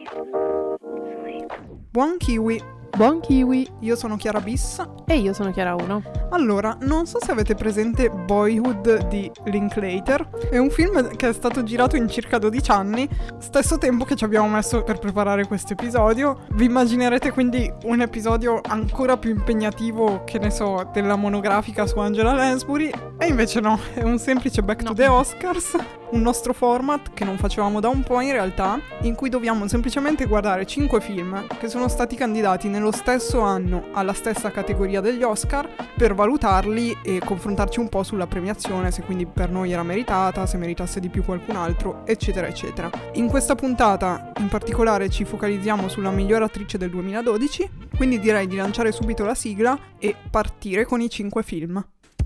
Buon kiwi! Buon kiwi! Io sono Chiara Bis. E io sono Chiara 1. Allora, non so se avete presente Boyhood di Linklater. È un film che è stato girato in circa 12 anni, stesso tempo che ci abbiamo messo per preparare questo episodio. Vi immaginerete quindi un episodio ancora più impegnativo, che ne so, della monografica su Angela Lansbury. E invece no, è un semplice Back to the Oscars, un nostro format che non facevamo da un po' in realtà, in cui dobbiamo semplicemente guardare 5 film che sono stati candidati nello stesso anno alla stessa categoria degli Oscar per valutarli e confrontarci un po' sulla premiazione, se quindi per noi era meritata, se meritasse di più qualcun altro, eccetera eccetera. In questa puntata in particolare ci focalizziamo sulla miglior attrice del 2012, quindi direi di lanciare subito la sigla e partire con i 5 film.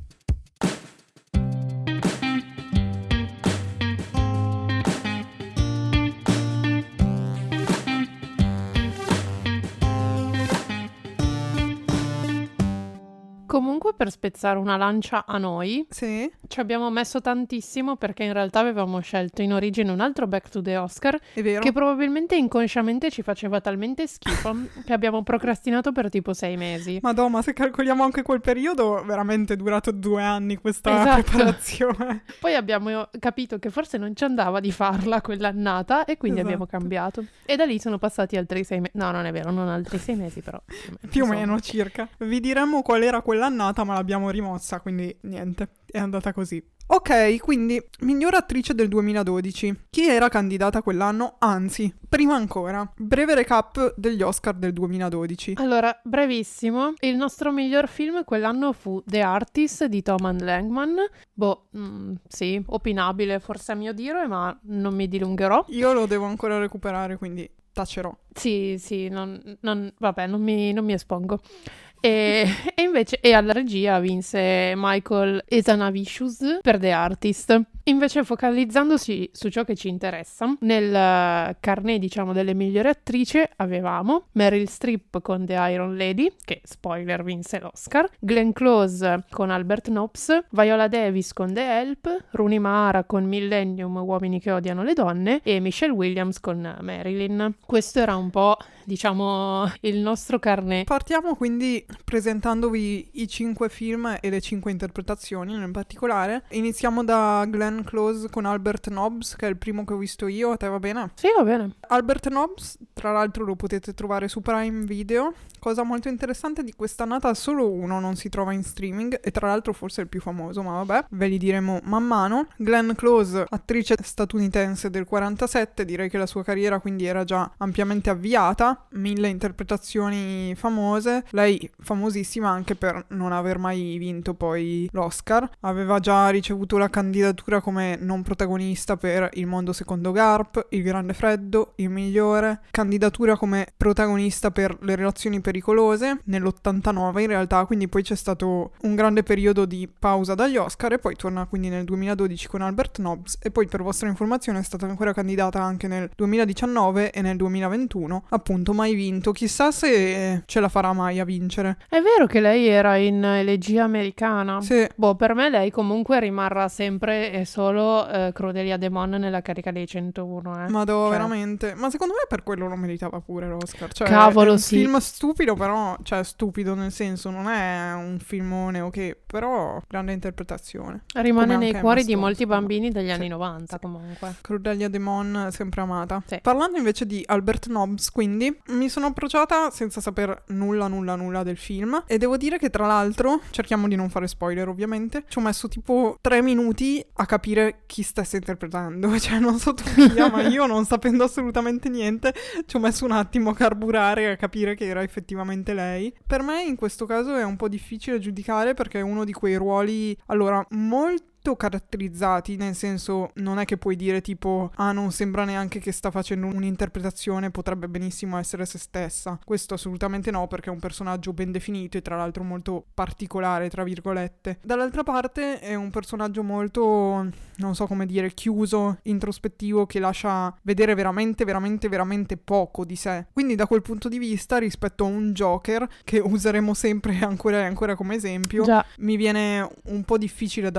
Comunque, per spezzare una lancia a noi, Sì, ci abbiamo messo tantissimo, perché in realtà avevamo scelto in origine un altro Back to the Oscar è vero. che probabilmente inconsciamente ci faceva talmente schifo che abbiamo procrastinato per tipo 6 mesi. Madonna, ma se calcoliamo anche quel periodo, veramente è durato 2 anni questa Esatto. preparazione. Poi abbiamo capito che forse non ci andava di farla quell'annata e quindi abbiamo Esatto. cambiato. E da lì sono passati altri 6 mesi. No, non è vero, non altri 6 mesi, però. Più o insomma. meno circa. Vi diremmo qual era quell'annata, ma l'abbiamo rimossa, quindi niente, è andata così. Ok, quindi miglior attrice del 2012. Chi era candidata quell'anno? Anzi, prima ancora, breve recap degli Oscar del 2012. Allora, brevissimo, il nostro miglior film quell'anno fu The Artist di Thomas Langman. Sì, opinabile forse a mio dire, ma non mi dilungherò. Io lo devo ancora recuperare, quindi tacerò. Sì, vabbè, non mi espongo. E invece alla regia vinse Michael Hazanavicius per The Artist. Invece, focalizzandosi su ciò che ci interessa, nel carnet, diciamo, delle migliori attrici avevamo Meryl Streep con The Iron Lady, che spoiler vinse l'Oscar, Glenn Close con Albert Nobbs, Viola Davis con The Help, Rooney Mara con Millennium, Uomini che odiano le donne, e Michelle Williams con Marilyn. Questo era un po', diciamo, il nostro carnet. Partiamo quindi presentandovi i 5 film e le 5 interpretazioni nel particolare. Iniziamo da Glenn Close con Albert Nobbs, che è il primo che ho visto io. A te va bene? Sì, va bene. Albert Nobbs, tra l'altro, lo potete trovare su Prime Video. Cosa molto interessante di quest'annata, solo uno non si trova in streaming, e tra l'altro forse è il più famoso, ma vabbè, ve li diremo man mano. Glenn Close, attrice statunitense del 47, direi che la sua carriera quindi era già ampiamente avviata, 1000 interpretazioni famose, lei famosissima anche per non aver mai vinto poi l'Oscar, aveva già ricevuto la candidatura come non protagonista per Il mondo secondo Garp, Il grande freddo, Il migliore, candidatura come protagonista per Le relazioni pericolose nell'89 in realtà, quindi poi c'è stato un grande periodo di pausa dagli Oscar e poi torna quindi nel 2012 con Albert Nobbs, e poi, per vostra informazione, è stata ancora candidata anche nel 2019 e nel 2021, appunto mai vinto, chissà se ce la farà mai a vincere. È vero che lei era in Elegia americana? Sì. Per me lei comunque rimarrà sempre e solo Crudelia De Mon nella carica dei 101, Madò, Cioè, veramente. Ma secondo me per quello lo meritava pure l'Oscar. Cioè, Cavolo, è un sì. film stupido, però, cioè stupido nel senso, non è un filmone ok, però grande interpretazione. rimane Come nei anche cuori Emma di Stone, molti insomma. bambini degli Sì, anni 90 sì. comunque. Crudelia De Mon, sempre amata. Sì. Parlando invece di Albert Nobbs, quindi, mi sono approcciata senza saper nulla del film, e devo dire che, tra l'altro, cerchiamo di non fare spoiler ovviamente, ci ho messo tipo 3 minuti a capire chi stesse interpretando, cioè non so tu chi, ma io, non sapendo assolutamente niente, ci ho messo un attimo a carburare, a capire che era effettivamente lei. Per me in questo caso è un po' difficile giudicare, perché è uno di quei ruoli, allora, molto caratterizzati, nel senso, non è che puoi dire tipo non sembra neanche che sta facendo un'interpretazione, potrebbe benissimo essere se stessa. Questo assolutamente no, perché è un personaggio ben definito e tra l'altro molto particolare, tra virgolette. Dall'altra parte è un personaggio molto, non so come dire, chiuso, introspettivo, che lascia vedere veramente poco di sé. Quindi da quel punto di vista, rispetto a un Joker, che useremo sempre ancora e ancora come esempio, Già. mi viene un po' difficile da valutare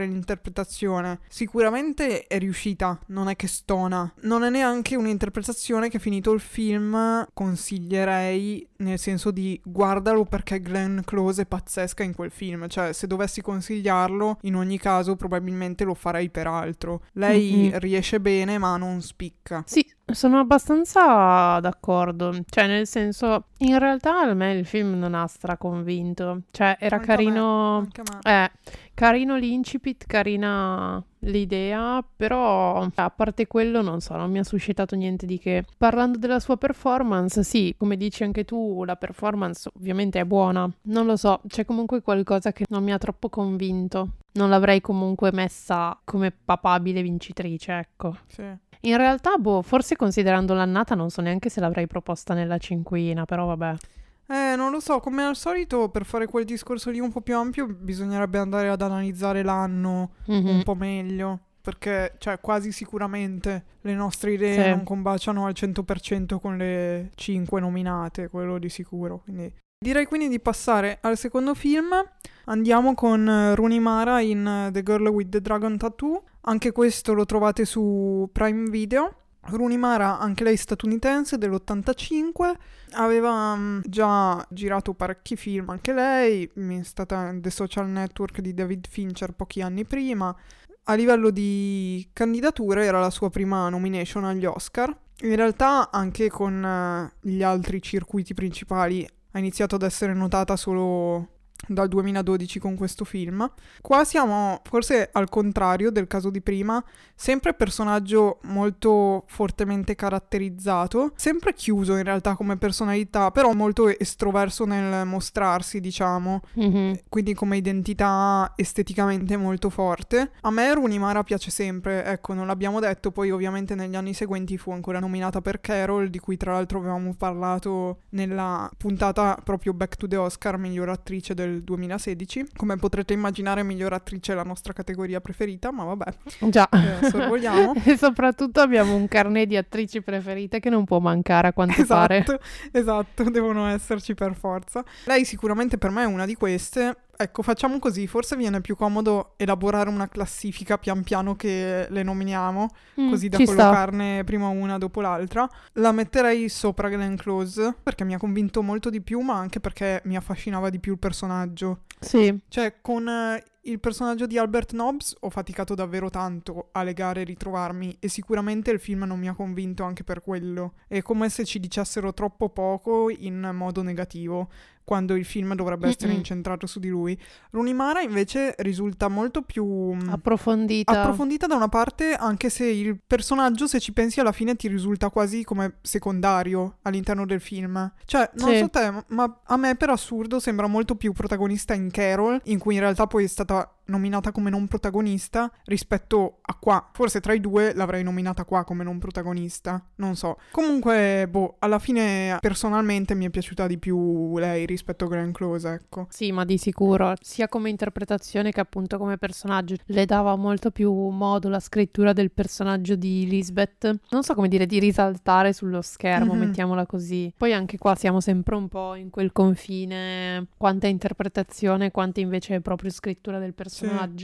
l'interpretazione. Sicuramente è riuscita, non è che stona. Non è neanche un'interpretazione che, finito il film, consiglierei, nel senso di guardalo perché Glenn Close è pazzesca in quel film. Cioè, se dovessi consigliarlo, in ogni caso probabilmente lo farei per altro. Lei riesce bene ma non spicca. Sì, sono abbastanza d'accordo. Cioè, nel senso, in realtà a me il film non ha straconvinto. Cioè, era Anche a me, carino. anche a me. Carino l'incipit, carina l'idea, però a parte quello non so, non mi ha suscitato niente di che. Parlando della sua performance, sì, come dici anche tu, la performance ovviamente è buona. Non lo so, c'è comunque qualcosa che non mi ha troppo convinto. Non l'avrei comunque messa come papabile vincitrice, ecco. Sì. In realtà, forse considerando l'annata non so neanche se l'avrei proposta nella cinquina, però vabbè. Non lo so, come al solito, per fare quel discorso lì un po' più ampio bisognerebbe andare ad analizzare l'anno un po' meglio, perché cioè quasi sicuramente le nostre idee non combaciano al 100% con le 5 nominate, quello di sicuro. Direi quindi di passare al secondo film. Andiamo con Rooney Mara in The Girl with the Dragon Tattoo. Anche questo lo trovate su Prime Video. Rooney Mara, anche lei statunitense, dell'85, aveva già girato parecchi film anche lei, è stata in The Social Network di David Fincher pochi anni prima. A livello di candidature era la sua prima nomination agli Oscar. In realtà anche con gli altri circuiti principali ha iniziato ad essere notata solo dal 2012 con questo film. Qua siamo forse al contrario del caso di prima, sempre personaggio molto fortemente caratterizzato, sempre chiuso in realtà come personalità, però molto estroverso nel mostrarsi, diciamo, quindi come identità esteticamente molto forte. A me Rooney Mara piace sempre, ecco, non l'abbiamo detto, poi ovviamente negli anni seguenti fu ancora nominata per Carol, di cui tra l'altro avevamo parlato nella puntata proprio Back to the Oscar, miglior attrice del 2016. Come potrete immaginare, miglior attrice è la nostra categoria preferita, ma vabbè. Già. Sorvoliamo. E soprattutto abbiamo un carnet di attrici preferite che non può mancare a quanto pare. Esatto, devono esserci per forza. Lei sicuramente per me è una di queste. Ecco, facciamo così, forse viene più comodo elaborare una classifica pian piano che le nominiamo, così da collocarne prima una dopo l'altra. La metterei sopra Glenn Close, perché mi ha convinto molto di più, ma anche perché mi affascinava di più il personaggio. Sì. Cioè, con il personaggio di Albert Nobbs ho faticato davvero tanto a legare e ritrovarmi, e sicuramente il film non mi ha convinto anche per quello. È come se ci dicessero troppo poco in modo negativo, quando il film dovrebbe essere incentrato su di lui. Rooney Mara invece risulta molto più approfondita da una parte, anche se il personaggio, se ci pensi alla fine, ti risulta quasi come secondario all'interno del film. Cioè, non so te, ma a me per assurdo sembra molto più protagonista in Carol, in cui in realtà poi è stata nominata come non protagonista, rispetto a qua. Forse tra i due l'avrei nominata qua come non protagonista, non so. Comunque, alla fine personalmente mi è piaciuta di più lei rispetto a Glenn Close, ecco. Sì, ma di sicuro, sia come interpretazione che appunto come personaggio. Le dava molto più modo la scrittura del personaggio di Lisbeth, non so come dire, di risaltare sullo schermo, mettiamola così. Poi anche qua siamo sempre un po' in quel confine, quanta interpretazione, quanta invece è proprio scrittura del personaggio.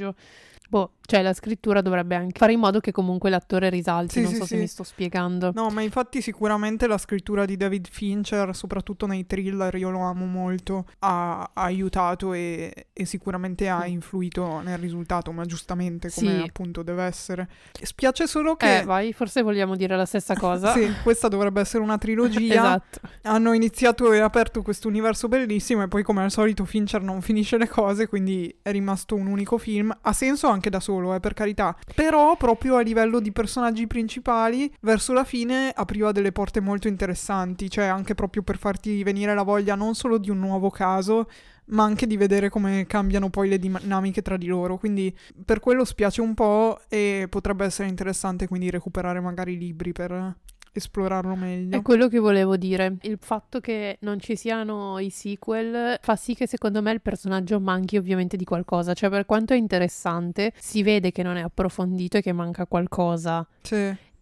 Cioè la scrittura dovrebbe anche fare in modo che comunque l'attore risalti, non so se mi sto spiegando. No, ma infatti sicuramente la scrittura di David Fincher, soprattutto nei thriller, io lo amo molto, ha aiutato e sicuramente ha influito nel risultato, ma giustamente come appunto deve essere. Spiace solo che... vai, forse vogliamo dire la stessa cosa. Sì, questa dovrebbe essere una trilogia. Esatto. Hanno iniziato e aperto questo universo bellissimo e poi come al solito Fincher non finisce le cose, quindi è rimasto un unico film. Ha senso anche da solo, per carità, però proprio a livello di personaggi principali verso la fine apriva delle porte molto interessanti, cioè anche proprio per farti venire la voglia non solo di un nuovo caso, ma anche di vedere come cambiano poi le dinamiche tra di loro, quindi per quello spiace un po' e potrebbe essere interessante quindi recuperare magari i libri per esplorarlo meglio. È quello che volevo dire. Il fatto che non ci siano i sequel fa sì che secondo me il personaggio manchi ovviamente di qualcosa. Cioè, per quanto è interessante, si vede che non è approfondito e che manca qualcosa. Sì.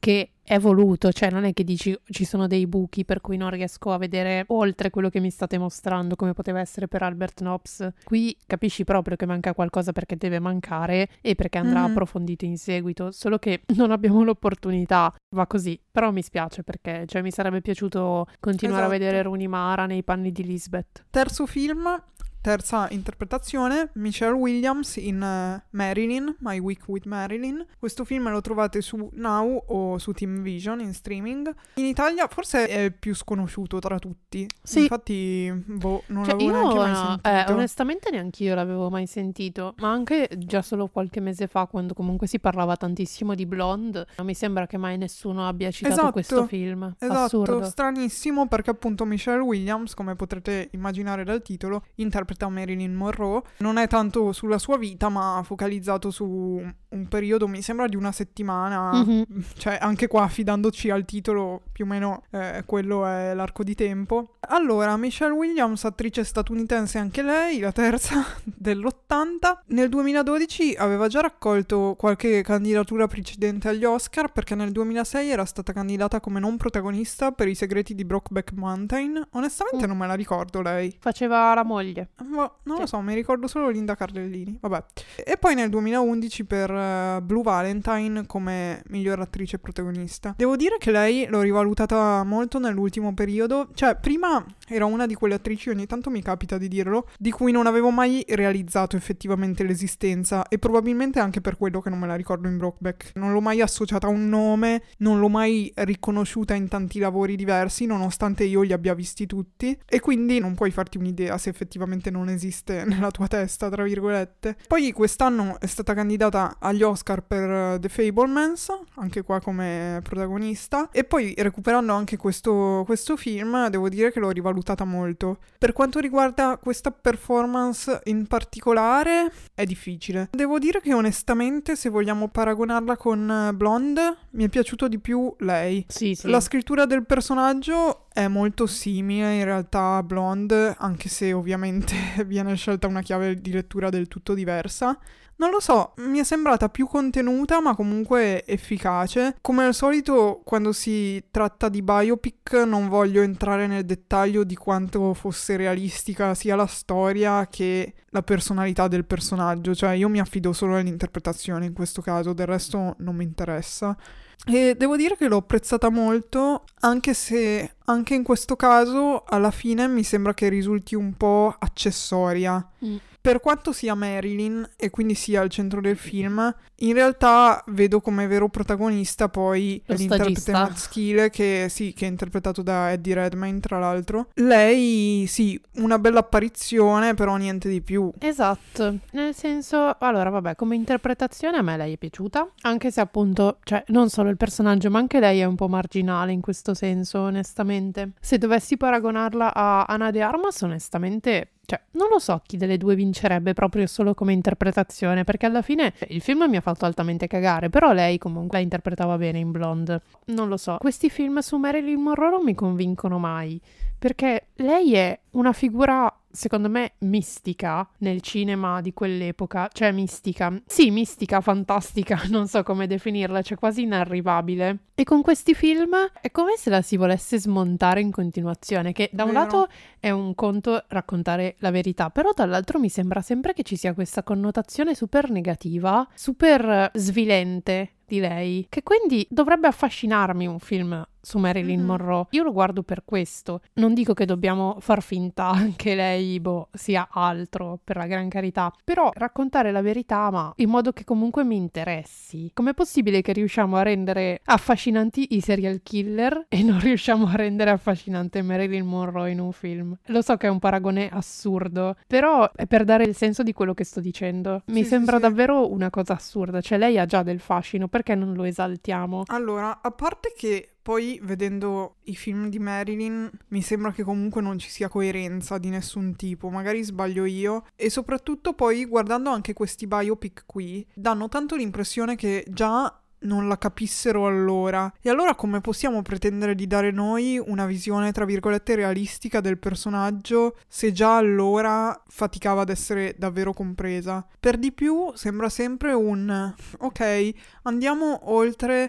che è voluto, cioè non è che dici ci sono dei buchi per cui non riesco a vedere oltre quello che mi state mostrando, come poteva essere per Albert Nobbs. Qui capisci proprio che manca qualcosa perché deve mancare e perché andrà approfondito in seguito, solo che non abbiamo l'opportunità, va così. Però mi spiace perché cioè, mi sarebbe piaciuto continuare a vedere Rooney Mara nei panni di Lisbeth. Terzo film, terza interpretazione, Michelle Williams in Marilyn, My Week with Marilyn. Questo film lo trovate su Now o su Team Vision in streaming. In Italia forse è il più sconosciuto tra tutti. Sì. Infatti, non l'avevo neanche mai sentito. Onestamente neanche io l'avevo mai sentito, ma anche già solo qualche mese fa, quando comunque si parlava tantissimo di Blonde, non mi sembra che mai nessuno abbia citato questo film. Esatto, assurdo. Stranissimo, perché appunto Michelle Williams, come potrete immaginare dal titolo, interpreta Marilyn Monroe. Non è tanto sulla sua vita, ma focalizzato su un periodo, mi sembra, di una settimana. Cioè, anche qua, affidandoci al titolo, più o meno quello è l'arco di tempo. Allora, Michelle Williams, attrice statunitense anche lei, la terza dell'80. Nel 2012 aveva già raccolto qualche candidatura precedente agli Oscar, perché nel 2006 era stata candidata come non protagonista per I segreti di Brokeback Mountain. Onestamente non me la ricordo lei. Faceva la moglie. Ma non lo so, mi ricordo solo Linda Cardellini. Vabbè. E poi nel 2011 per Blue Valentine come miglior attrice protagonista. Devo dire che lei l'ho rivalutata molto nell'ultimo periodo. Cioè, prima era una di quelle attrici, ogni tanto mi capita di dirlo, di cui non avevo mai realizzato effettivamente l'esistenza, e probabilmente anche per quello che non me la ricordo in Brokeback. Non l'ho mai associata a un nome, non l'ho mai riconosciuta in tanti lavori diversi, nonostante io li abbia visti tutti, e quindi non puoi farti un'idea se effettivamente non esiste nella tua testa, tra virgolette. Poi quest'anno è stata candidata agli Oscar per The Fabelmans, anche qua come protagonista, e poi recuperando anche questo film, devo dire che l'ho rivalutata molto. Per quanto riguarda questa performance in particolare, è difficile. Devo dire che onestamente, se vogliamo paragonarla con Blonde, mi è piaciuto di più lei. Sì. La scrittura del personaggio è molto simile in realtà a Blonde, anche se ovviamente viene scelta una chiave di lettura del tutto diversa. Non lo so, mi è sembrata più contenuta ma comunque efficace. Come al solito, quando si tratta di biopic non voglio entrare nel dettaglio di quanto fosse realistica sia la storia che la personalità del personaggio. Cioè, io mi affido solo all'interpretazione in questo caso, del resto non mi interessa. E devo dire che l'ho apprezzata molto, anche se anche in questo caso alla fine mi sembra che risulti un po' accessoria. Per quanto sia Marilyn e quindi sia al centro del film, in realtà vedo come vero protagonista poi l'interprete maschile che è interpretato da Eddie Redmayne, tra l'altro. Lei sì, una bella apparizione, però niente di più. Esatto, nel senso, allora vabbè, come interpretazione a me lei è piaciuta, anche se appunto, cioè non solo il personaggio ma anche lei è un po' marginale in questo senso, onestamente. Se dovessi paragonarla a Ana de Armas, onestamente, cioè, non lo so chi delle due vincerebbe proprio solo come interpretazione, perché alla fine il film mi ha fatto altamente cagare, però lei comunque la interpretava bene in Blonde. Non lo so, questi film su Marilyn Monroe non mi convincono mai, perché lei è una figura, secondo me, mistica nel cinema di quell'epoca. Cioè mistica, fantastica, non so come definirla, cioè quasi inarrivabile. E con questi film è come se la si volesse smontare in continuazione, che da un lato è un conto raccontare la verità, però dall'altro mi sembra sempre che ci sia questa connotazione super negativa, super svilente di lei, che quindi dovrebbe affascinarmi un film su Marilyn Monroe. Io lo guardo per questo. Non dico che dobbiamo far finta che lei sia altro, per la gran carità, però raccontare la verità, ma in modo che comunque mi interessi. Com'è possibile che riusciamo a rendere affascinanti i serial killer e non riusciamo a rendere affascinante Marilyn Monroe in un film? Lo so che è un paragone assurdo, però è per dare il senso di quello che sto dicendo. Mi sembra davvero una cosa assurda. Cioè lei ha già del fascino, perché non lo esaltiamo? Allora, a parte che poi, vedendo i film di Marilyn, mi sembra che comunque non ci sia coerenza di nessun tipo, magari sbaglio io, e soprattutto poi, guardando anche questi biopic qui, danno tanto l'impressione che già non la capissero allora. E allora come possiamo pretendere di dare noi una visione, tra virgolette, realistica del personaggio se già allora faticava ad essere davvero compresa? Per di più, sembra sempre un ok, andiamo oltre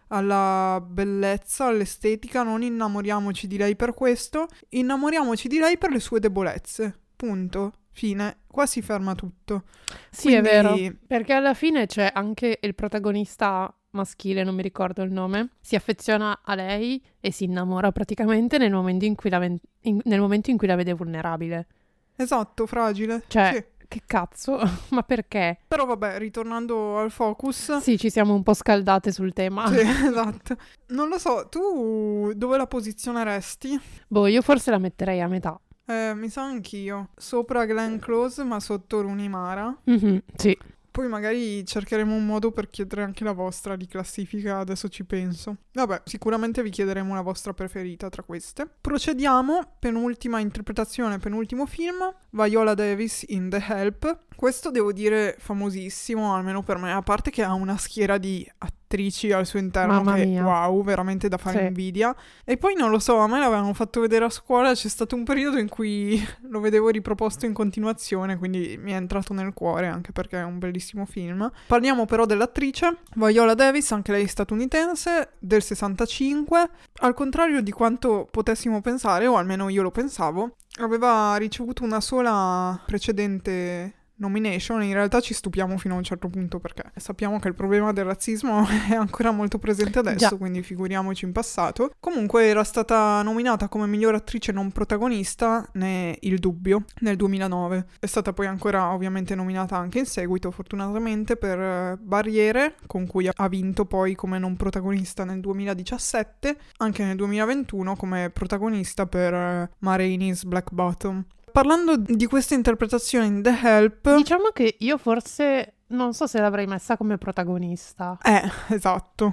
alla bellezza, all'estetica, non innamoriamoci di lei per questo, innamoriamoci di lei per le sue debolezze. Punto. Fine. Qua si ferma tutto. Sì, è vero, perché alla fine c'è anche il protagonista maschile, non mi ricordo il nome, si affeziona a lei e si innamora praticamente nel momento in cui nel momento in cui la vede vulnerabile. Esatto, fragile. Cioè, sì. Che cazzo? Ma perché? Però vabbè, ritornando al focus. Sì, ci siamo un po' scaldate sul tema. Sì, esatto. Non lo so, tu dove la posizioneresti? Boh, io forse la metterei a metà. Mi sa anch'io. Sopra Glenn Close, ma sotto Rooney Mara. Sì. Poi magari cercheremo un modo per chiedere anche la vostra di classifica, adesso ci penso. Vabbè, sicuramente vi chiederemo la vostra preferita tra queste. Procediamo, penultima interpretazione, penultimo film, Viola Davis in The Help. Questo devo dire famosissimo, almeno per me, a parte che ha una schiera di attrici al suo interno Mamma che mia. wow, veramente da fare Sì. invidia. E poi non lo so, a me l'avevano fatto vedere a scuola, c'è stato un periodo in cui lo vedevo riproposto in continuazione, quindi mi è entrato nel cuore anche perché è un bellissimo film. Parliamo però dell'attrice, Viola Davis, anche lei statunitense, del 65. Al contrario di quanto potessimo pensare, o almeno io lo pensavo, aveva ricevuto una sola precedente nomination. In realtà ci stupiamo fino a un certo punto perché sappiamo che il problema del razzismo è ancora molto presente adesso, Già. quindi figuriamoci in passato. Comunque era stata nominata come miglior attrice non protagonista ne Il Dubbio nel 2009. È stata poi ancora ovviamente nominata anche in seguito, fortunatamente, per Barriere, con cui ha vinto poi come non protagonista nel 2017, anche nel 2021 come protagonista per Ma Rainey's Black Bottom. Parlando di questa interpretazione in The Help... Diciamo che io forse non so se l'avrei messa come protagonista. Esatto.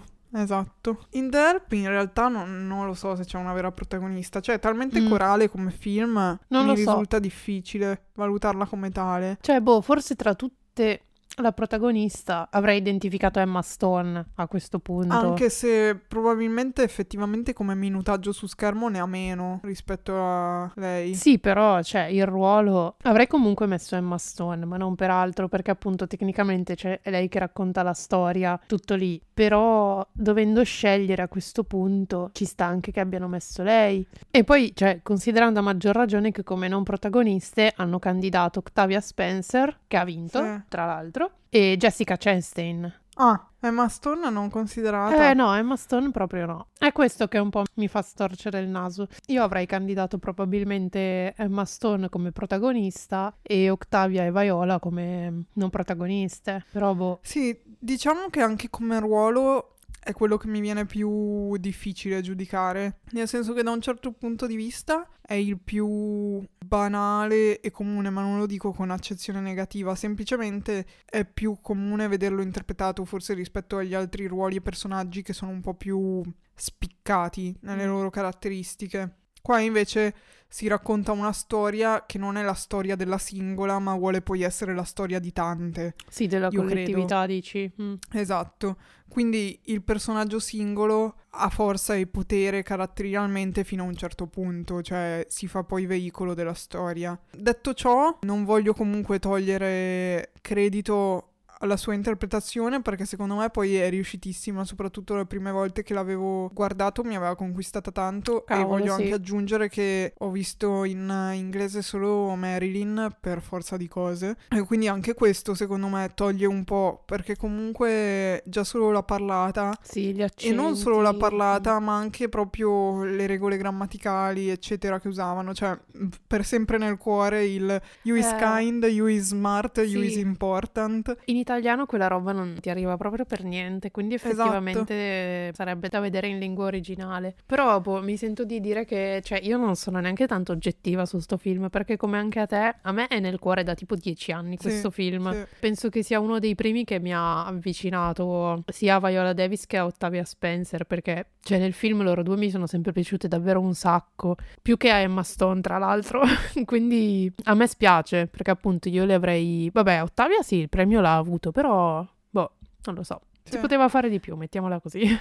In The Help in realtà non lo so se c'è una vera protagonista. Cioè, è talmente corale come film, Non mi lo so. risulta difficile valutarla come tale. Cioè, boh, forse tra tutte la protagonista avrei identificato Emma Stone a questo punto. Anche se probabilmente effettivamente come minutaggio su schermo ne ha meno rispetto a lei. Sì, però, cioè, il ruolo avrei comunque messo Emma Stone, ma non per altro, perché appunto tecnicamente è lei che racconta la storia, tutto lì. Però, dovendo scegliere a questo punto, ci sta anche che abbiano messo lei. E poi, cioè, considerando a maggior ragione che come non protagoniste hanno candidato Octavia Spencer, che ha vinto, Sì. tra l'altro, e Jessica Chastain. Ah, Emma Stone non considerata. No, Emma Stone proprio no. È questo che un po' mi fa storcere il naso. Io avrei candidato probabilmente Emma Stone come protagonista e Octavia e Viola come non protagoniste. Però boh. Sì, diciamo che anche come ruolo è quello che mi viene più difficile giudicare, nel senso che da un certo punto di vista è il più banale e comune, ma non lo dico con accezione negativa, semplicemente è più comune vederlo interpretato forse rispetto agli altri ruoli e personaggi che sono un po' più spiccati nelle loro caratteristiche. Qua invece si racconta una storia che non è la storia della singola, ma vuole poi essere la storia di tante. Sì, della Io collettività, dici. Esatto. Quindi il personaggio singolo ha forza e potere caratterialmente fino a un certo punto, cioè si fa poi veicolo della storia. Detto ciò, non voglio comunque togliere credito alla sua interpretazione perché secondo me poi è riuscitissima, soprattutto le prime volte che l'avevo guardato mi aveva conquistata tanto. Cavolo, e voglio sì. anche aggiungere che ho visto in inglese solo Marilyn per forza di cose e quindi anche questo secondo me toglie un po', perché comunque già solo la parlata Sì, gli accenti. e non solo la parlata ma anche proprio le regole grammaticali eccetera che usavano, cioè per sempre nel cuore il you is kind, you is smart, you sì. is important. In italiano quella roba non ti arriva proprio per niente, quindi effettivamente sarebbe da vedere in lingua originale. Però boh, mi sento di dire che, cioè, io non sono neanche tanto oggettiva su sto film, perché come anche a te, a me è nel cuore da tipo 10 anni questo film. Sì. Penso che sia uno dei primi che mi ha avvicinato sia a Viola Davis che a Octavia Spencer, perché cioè nel film loro due mi sono sempre piaciute davvero un sacco, più che a Emma Stone tra l'altro. Quindi a me spiace, perché appunto io le avrei... Vabbè, Octavia sì, il premio l'ha avuto, però boh, non lo so. Si Sì. poteva fare di più, mettiamola così.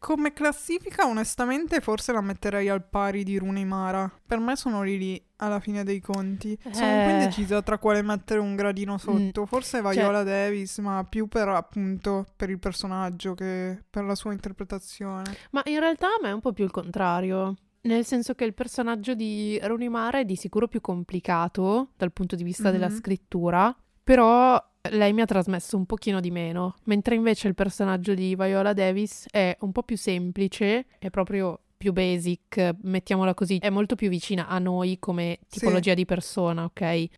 Come classifica, onestamente, forse la metterei al pari di Rooney Mara. Per me sono lì alla fine dei conti. Sono un po' indecisa tra quale mettere un gradino sotto. Forse Viola Davis, ma più per appunto per il personaggio che per la sua interpretazione. Ma in realtà a me è un po' più il contrario. Nel senso che il personaggio di Rooney Mara è di sicuro più complicato dal punto di vista della scrittura, però lei mi ha trasmesso un pochino di meno, mentre invece il personaggio di Viola Davis è un po' più semplice, è proprio più basic, mettiamola così, è molto più vicina a noi come tipologia di persona, ok?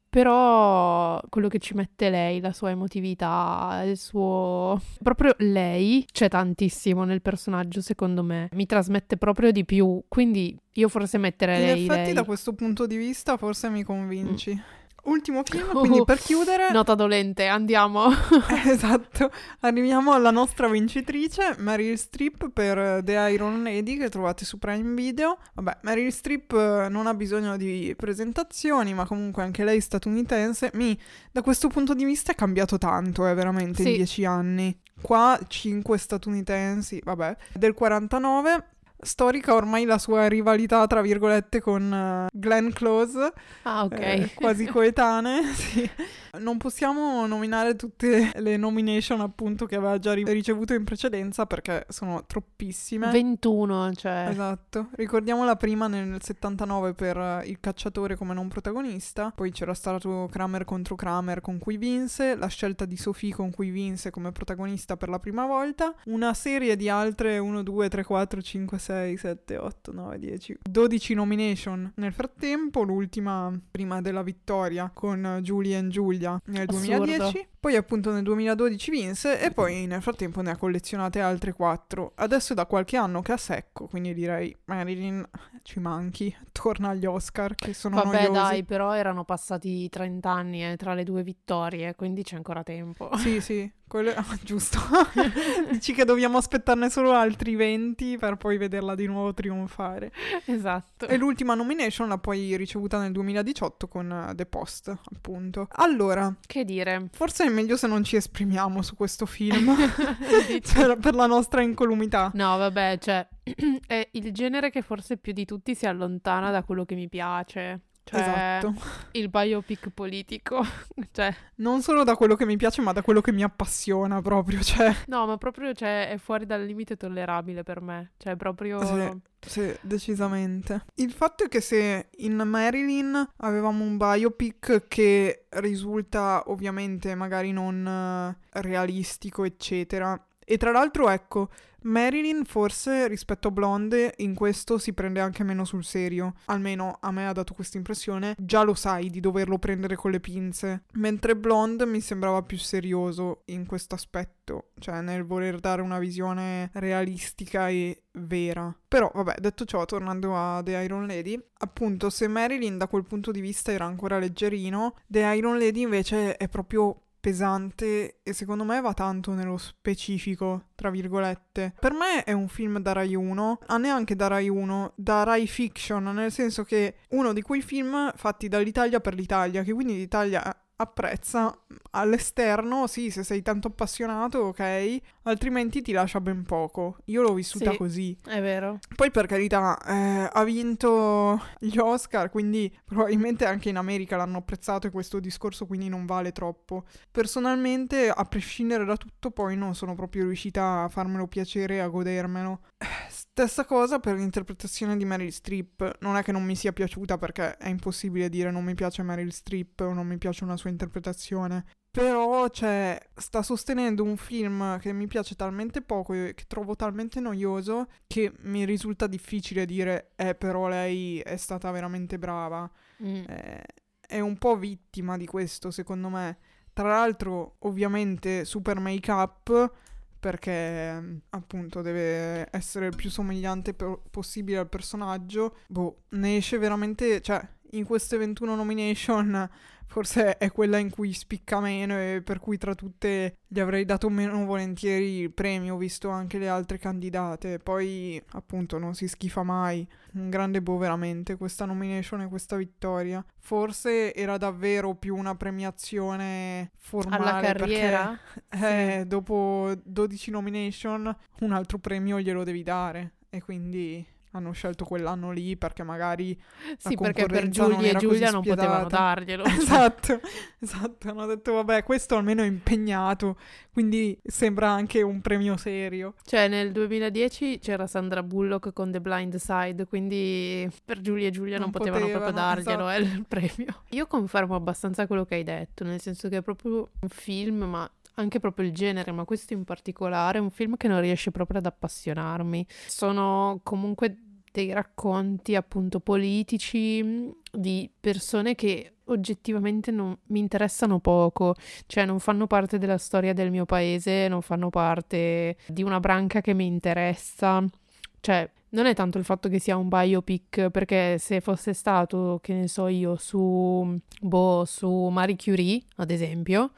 Però quello che ci mette lei, la sua emotività, il suo... proprio lei, c'è tantissimo nel personaggio, secondo me. Mi trasmette proprio di più, quindi io forse metterei lei. In effetti da questo punto di vista forse mi convinci. Ultimo film, quindi per chiudere... Nota dolente, andiamo. Esatto, arriviamo alla nostra vincitrice, Meryl Streep per The Iron Lady, che trovate su Prime Video. Vabbè, Meryl Streep non ha bisogno di presentazioni, ma comunque anche lei statunitense. Da questo punto di vista è cambiato tanto, veramente, in 10 anni. Qua 5 statunitensi, vabbè, del 49... Storica ormai la sua rivalità, tra virgolette, con Glenn Close. Ah, ok. Quasi coetanee, sì. Non possiamo nominare tutte le nomination, appunto, che aveva già ricevuto in precedenza, perché sono troppissime. 21, cioè. Esatto. Ricordiamo la prima nel 79 per Il cacciatore come non protagonista. Poi c'era stato Kramer contro Kramer, con cui vinse. La scelta di Sophie, con cui vinse come protagonista per la prima volta. Una serie di altre 1, 2, 3, 4, 5, 6, 7, 8, 9, 10, 12 nomination nel frattempo, l'ultima prima della vittoria con Julie and Julia nel 2010. Poi appunto nel 2012 vinse e poi nel frattempo ne ha collezionate altre 4. Adesso è da qualche anno che ha secco, quindi direi Marilyn ci manchi, torna agli Oscar che sono noiosi. Vabbè dai, però erano passati 30 anni tra le due vittorie, quindi c'è ancora tempo. Sì, giusto. Dici che dobbiamo aspettarne solo altri 20 per poi vederla di nuovo trionfare. Esatto. E l'ultima nomination l'ha poi ricevuta nel 2018 con The Post, appunto. Allora, che dire? Forse è meglio se non ci esprimiamo su questo film per la nostra incolumità. No, vabbè, cioè è il genere che forse più di tutti si allontana da quello che mi piace. Cioè, esatto. Il biopic politico, cioè... Non solo da quello che mi piace, ma da quello che mi appassiona proprio, cioè... No, ma proprio, cioè, è fuori dal limite tollerabile per me. Cioè, proprio... Sì, decisamente. Il fatto è che se in Marilyn avevamo un biopic che risulta ovviamente magari non realistico, eccetera... E tra l'altro, ecco, Marilyn forse rispetto a Blonde in questo si prende anche meno sul serio. Almeno a me ha dato questa impressione. Già lo sai di doverlo prendere con le pinze. Mentre Blonde mi sembrava più serioso in questo aspetto. Cioè nel voler dare una visione realistica e vera. Però vabbè, detto ciò, tornando a The Iron Lady, appunto se Marilyn da quel punto di vista era ancora leggerino, The Iron Lady invece è proprio... pesante e secondo me va tanto nello specifico, tra virgolette. Per me è un film da Rai 1, neanche da Rai 1, da Rai Fiction, nel senso che uno di quei film fatti dall'Italia per l'Italia, che quindi l'Italia apprezza all'esterno, sì, se sei tanto appassionato, ok, altrimenti ti lascia ben poco. Io l'ho vissuta così. È vero. Poi per carità, ha vinto gli Oscar, quindi probabilmente anche in America l'hanno apprezzato e questo discorso quindi non vale troppo. Personalmente, a prescindere da tutto, poi non sono proprio riuscita a farmelo piacere e a godermelo. Stessa cosa per l'interpretazione di Meryl Streep. Non è che non mi sia piaciuta, perché è impossibile dire non mi piace Meryl Streep o non mi piace una sua interpretazione. Però, cioè, sta sostenendo un film che mi piace talmente poco e che trovo talmente noioso che mi risulta difficile dire però lei è stata veramente brava. È un po' vittima di questo, secondo me. Tra l'altro, ovviamente, super make-up, perché appunto deve essere il più somigliante possibile al personaggio. Ne esce veramente, cioè in queste 21 nomination forse è quella in cui spicca meno e per cui tra tutte gli avrei dato meno volentieri il premio, visto anche le altre candidate. Poi appunto non si schifa mai, un grande boh veramente questa nomination e questa vittoria. Forse era davvero più una premiazione formale alla carriera? perché dopo 12 nomination un altro premio glielo devi dare e quindi hanno scelto quell'anno lì perché magari Sì, la perché per concorrenza non Giulia e era Giulia così non spietata. potevano darglielo. Esatto, hanno detto vabbè, questo almeno è impegnato, quindi sembra anche un premio serio. Cioè, nel 2010 c'era Sandra Bullock con The Blind Side, quindi per Giulia e Giulia non potevano proprio darglielo il premio. Io confermo abbastanza quello che hai detto, nel senso che è proprio un film, ma anche proprio il genere, ma questo in particolare è un film che non riesce proprio ad appassionarmi. Sono comunque dei racconti appunto politici di persone che oggettivamente non mi interessano poco, cioè non fanno parte della storia del mio paese, non fanno parte di una branca che mi interessa, cioè non è tanto il fatto che sia un biopic, perché se fosse stato, che ne so io, su Marie Curie, ad esempio,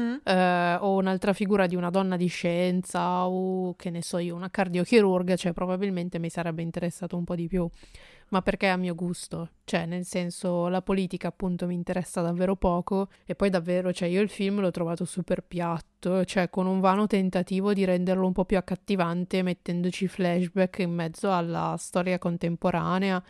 o un'altra figura di una donna di scienza, o che ne so io, una cardiochirurga, cioè probabilmente mi sarebbe interessato un po' di più. Ma perché a mio gusto, cioè nel senso la politica appunto mi interessa davvero poco e poi davvero, cioè io il film l'ho trovato super piatto, cioè con un vano tentativo di renderlo un po' più accattivante mettendoci flashback in mezzo alla storia contemporanea,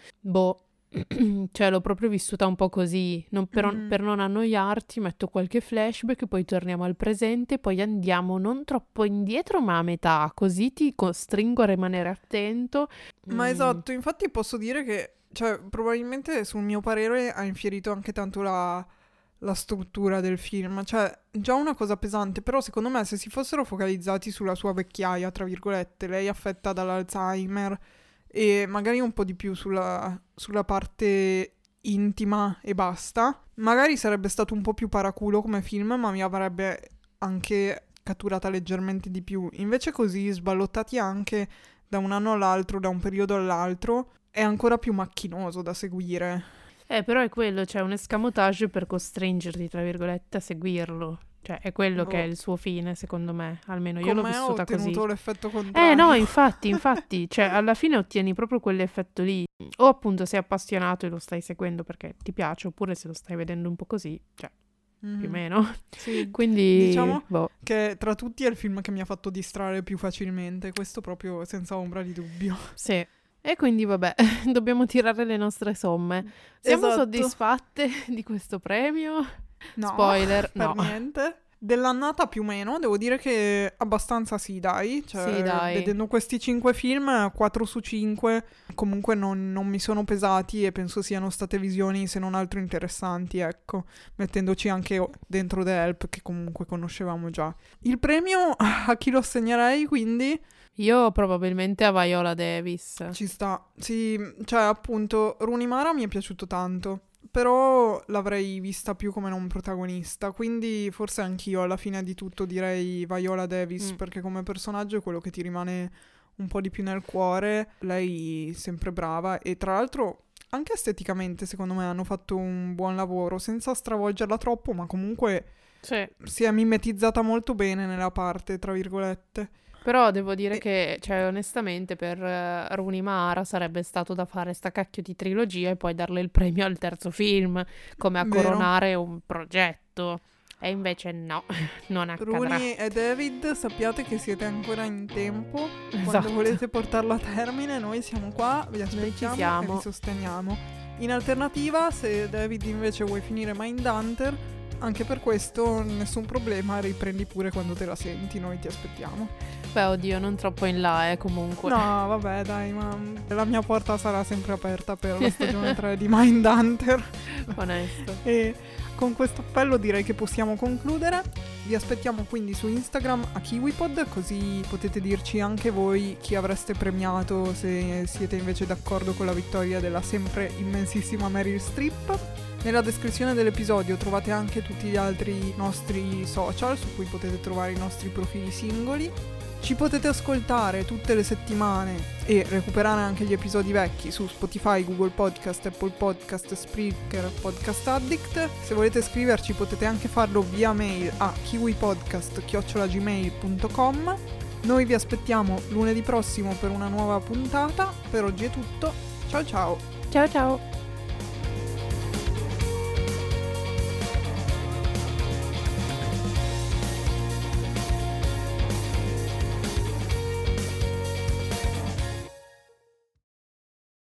cioè l'ho proprio vissuta un po' così, per non annoiarti metto qualche flashback, poi torniamo al presente, poi andiamo non troppo indietro ma a metà, così ti costringo a rimanere attento. Ma esatto, infatti posso dire che, cioè, probabilmente sul mio parere ha infierito anche tanto la struttura del film, cioè già una cosa pesante, però secondo me se si fossero focalizzati sulla sua vecchiaia, tra virgolette, lei affetta dall'Alzheimer e magari un po' di più sulla parte intima e basta, magari sarebbe stato un po' più paraculo come film, ma mi avrebbe anche catturata leggermente di più. Invece così, sballottati anche da un anno all'altro, da un periodo all'altro, è ancora più macchinoso da seguire. Però è quello, cioè un escamotage per costringerti, tra virgolette, a seguirlo. Cioè, è quello che è il suo fine, secondo me. Almeno io l'ho vissuta così. Ho ottenuto l'effetto contrario. No, infatti, cioè, alla fine ottieni proprio quell'effetto lì. O appunto sei appassionato e lo stai seguendo perché ti piace, oppure se lo stai vedendo un po' così, cioè, più o meno. Sì, quindi, diciamo che tra tutti è il film che mi ha fatto distrarre più facilmente, questo proprio senza ombra di dubbio. Sì. E quindi vabbè, dobbiamo tirare le nostre somme. Siamo soddisfatte di questo premio? No, spoiler, per no. niente. Dell'annata più o meno, devo dire che abbastanza sì, dai. Cioè, sì, dai. Vedendo questi 5 film, 4 su 5 comunque non mi sono pesati e penso siano state visioni se non altro interessanti, ecco. Mettendoci anche dentro The Help, che comunque conoscevamo già. Il premio a chi lo assegnerei, quindi? Io probabilmente a Viola Davis. Ci sta. Sì, cioè appunto Rooney Mara mi è piaciuto tanto. Però l'avrei vista più come non protagonista, quindi forse anch'io alla fine di tutto direi Viola Davis, perché come personaggio è quello che ti rimane un po' di più nel cuore. Lei sempre brava e tra l'altro anche esteticamente secondo me hanno fatto un buon lavoro, senza stravolgerla troppo, ma comunque si è mimetizzata molto bene nella parte, tra virgolette. Però devo dire che, cioè, onestamente per Rooney Mara sarebbe stato da fare sta cacchio di trilogia e poi darle il premio al terzo film, come a coronare un progetto. E invece no, non accadrà. Rooney e David, sappiate che siete ancora in tempo. Quando volete portarlo a termine, noi siamo qua, vi aspettiamo e vi sosteniamo. In alternativa, se David invece vuoi finire Mindhunter, anche per questo nessun problema, riprendi pure quando te la senti, noi ti aspettiamo. Beh, oddio, non troppo in là, comunque. No, vabbè, dai, ma la mia porta sarà sempre aperta per la stagione 3 di Mindhunter. Onesto. E con questo appello direi che possiamo concludere. Vi aspettiamo quindi su Instagram a KiwiPod, così potete dirci anche voi chi avreste premiato, se siete invece d'accordo con la vittoria della sempre immensissima Meryl Streep. Nella descrizione dell'episodio trovate anche tutti gli altri nostri social su cui potete trovare i nostri profili singoli. Ci potete ascoltare tutte le settimane e recuperare anche gli episodi vecchi su Spotify, Google Podcast, Apple Podcast, Spreaker, Podcast Addict. Se volete scriverci potete anche farlo via mail a kiwipodcast@gmail.com. Noi vi aspettiamo lunedì prossimo per una nuova puntata. Per oggi è tutto. Ciao ciao! Ciao ciao!